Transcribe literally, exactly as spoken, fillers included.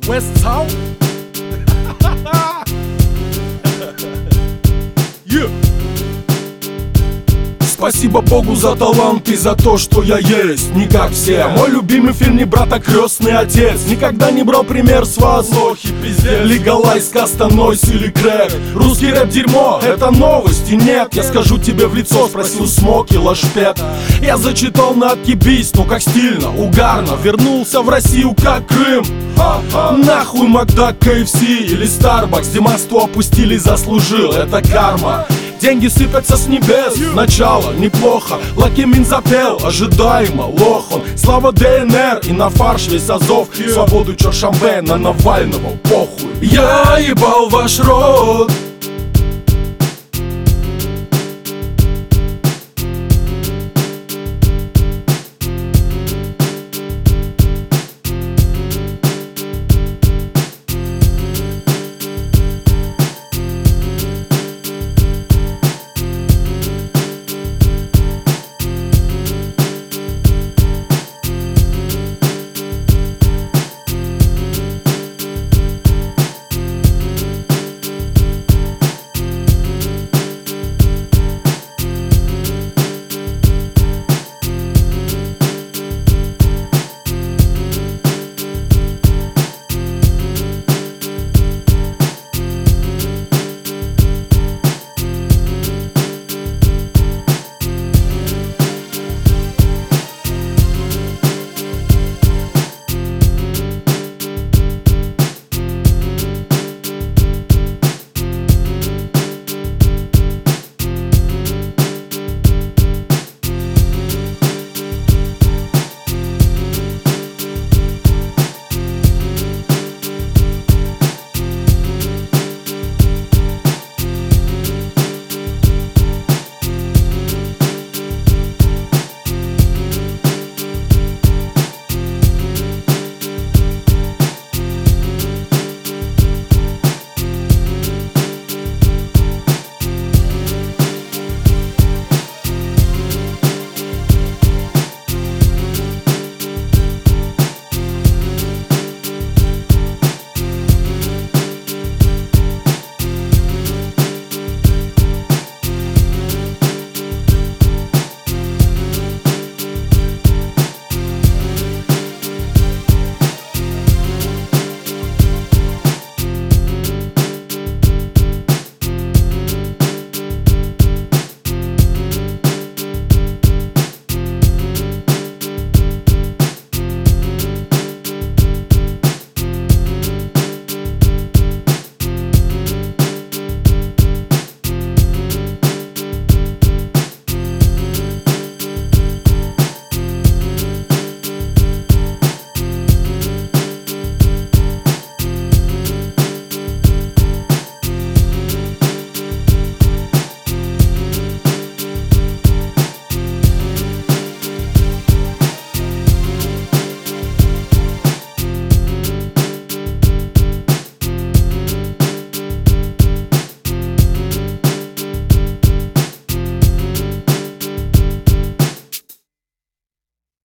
Westtown? Yeah. Спасибо Богу за талант и за то, что я есть. Не как все. Мой любимый фильм не брат, а крестный отец. Никогда не брал пример с вас. Лохи, пиздец. Легалайз, Каста, Нойз или Крэк. Русский рэп дерьмо, это новости, нет. Я скажу тебе в лицо, спросил Смоки, Лашпет. Я зачитал на откибись, ну как стильно, угарно. Вернулся в Россию как Крым. Нахуй Макдак, кей эф си или Starbucks. Димасту опустили, заслужил, это карма. Деньги сыпятся с небес, начало неплохо. Лакимин запел, ожидаемо, лох он. Слава ДНР и на фарш весь Азов. Свободу Чоршамбе, на Навального похуй. Я ебал ваш рот,